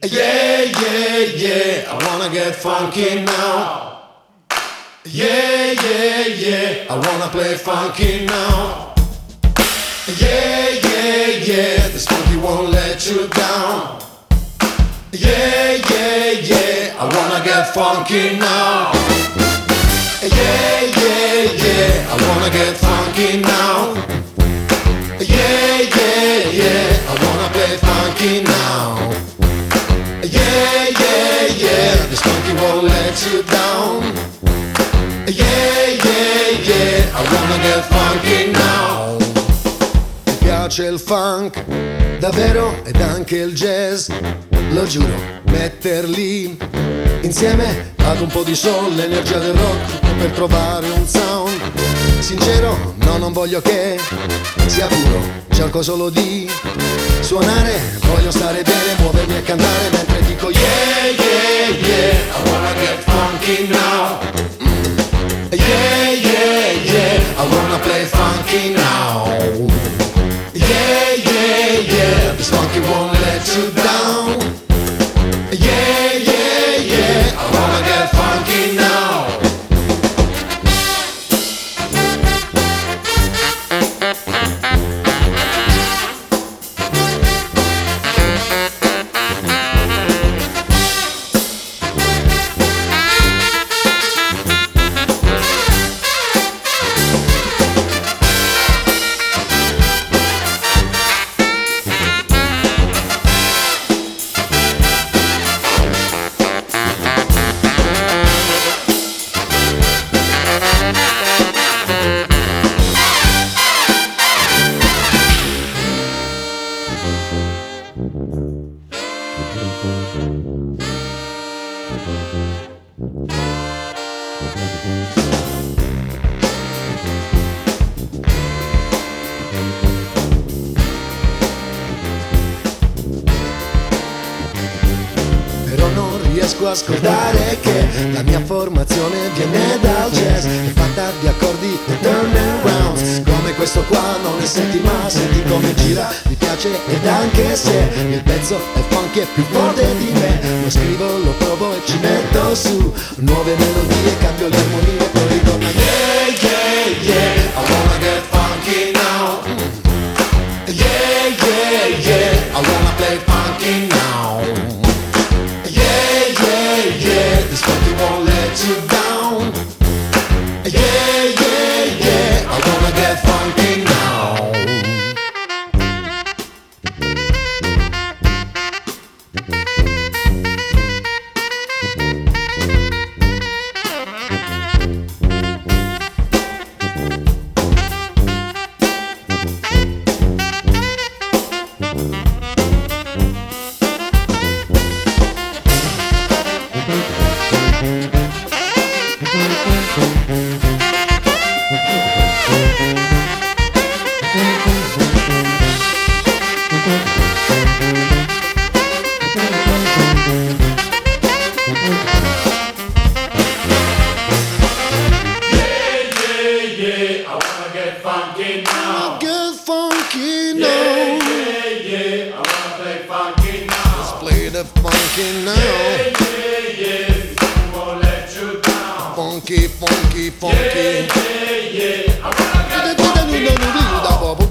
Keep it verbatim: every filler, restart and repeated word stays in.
Yeah, yeah, yeah, I wanna get funky now. Yeah, yeah, yeah, I wanna play funky now. Yeah, yeah, yeah, this funky won't let you down. Yeah, yeah, yeah, I wanna get funky now. Yeah, yeah, yeah, I wanna get funky now. Yeah, yeah, yeah, I wanna play funky now. Yeah, yeah, yeah, this funky won't let you down. Yeah, yeah, yeah, I wanna get funky now. Mi piace il funk, davvero, ed anche il jazz. Lo giuro, metterli insieme ad un po' di soul, l'energia del rock per trovare un sound sincero. No, non voglio che sia puro, cerco solo di suonare. Voglio stare bene, muovermi e cantare mentre dico yeah, yeah, yeah, I wanna get funky now. mm. Yeah, yeah, yeah, I wanna play funky now. Yeah, yeah, yeah, this funky won't let you down. Yeah, yeah, yeah, I wanna get funky now. Però non riesco a scordare che la mia formazione viene dal jazz, è fatta di accordi e turn and rounds. Come questo qua non ne senti ma senti come gira, mi piace ed anche se il pezzo è funky è più forte di me, lo scrivo, lo provo e ci metto su nuove melodie, cambio le armonie e poi ritorno yeah, yeah, yeah, I wanna get funky now. Yeah, yeah, yeah, I wanna play funky now. Yeah, yeah, yeah, this funky won't let you down. Yeah, yeah, yeah, I wanna get funky now. Funky now. Get funky now. Yeah, yeah, yeah. I wanna play funky now. Let's play the funky now. Yeah, yeah, yeah. This one won't let you down. Funky, funky, funky. Yeah, yeah, yeah. I wanna get funky now.